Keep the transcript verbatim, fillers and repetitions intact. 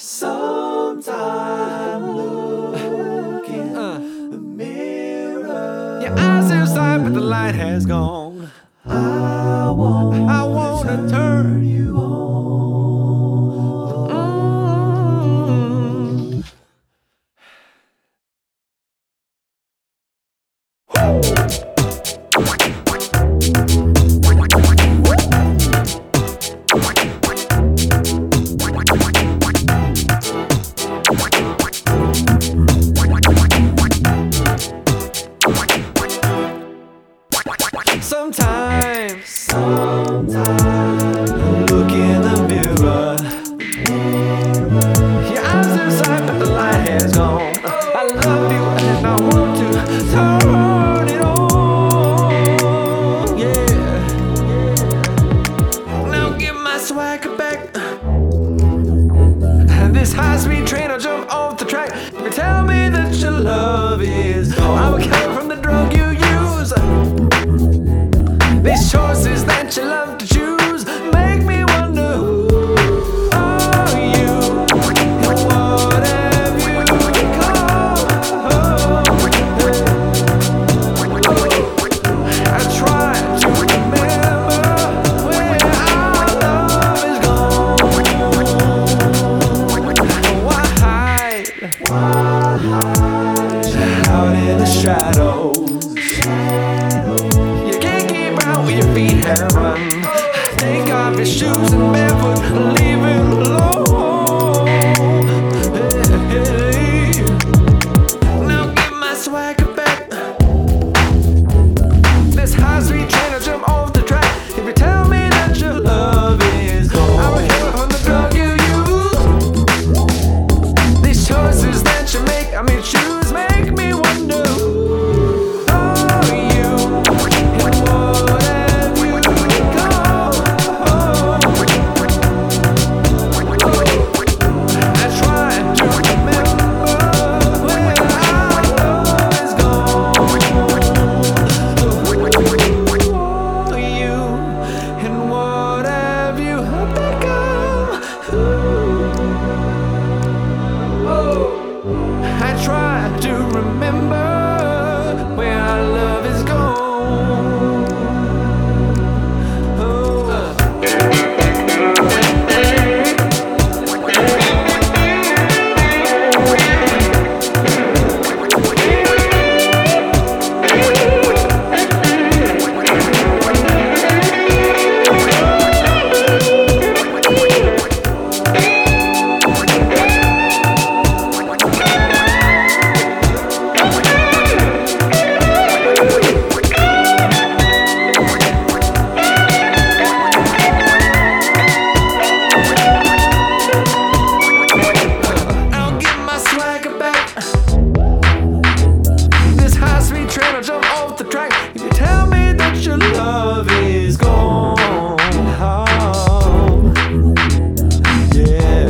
Sometime look in Uh. the mirror. Your eyes inside, but the light has gone. I want I wanna turn you on. Mm. Sometimes, Sometimes look in the mirror. your eyes inside, but the light has gone. I love you and I want to turn it on. Yeah. Now get my swagger back. And this high-speed train, I'll jump off the track. You tell me that your love is gone. I'm a killer from the drug you use. These choices that you love to choose make me wonder who are you and what have you become? I try to remember where our love is gone. Why hide? Why hide out in the shadows? Where your feet have run. Take off your shoes and barefoot, leave it alone. Hey, hey. Now get my swagger back. This high-speed train, I'll jump off the track. If you tell me that your love is gone, I'm a killer from the drug you use. These choices that you make, I mean choose, make me wonder. I try to remember where our love is gone. Oh. Train, I'll jump off the track. If you tell me that your love is gone, oh, yeah.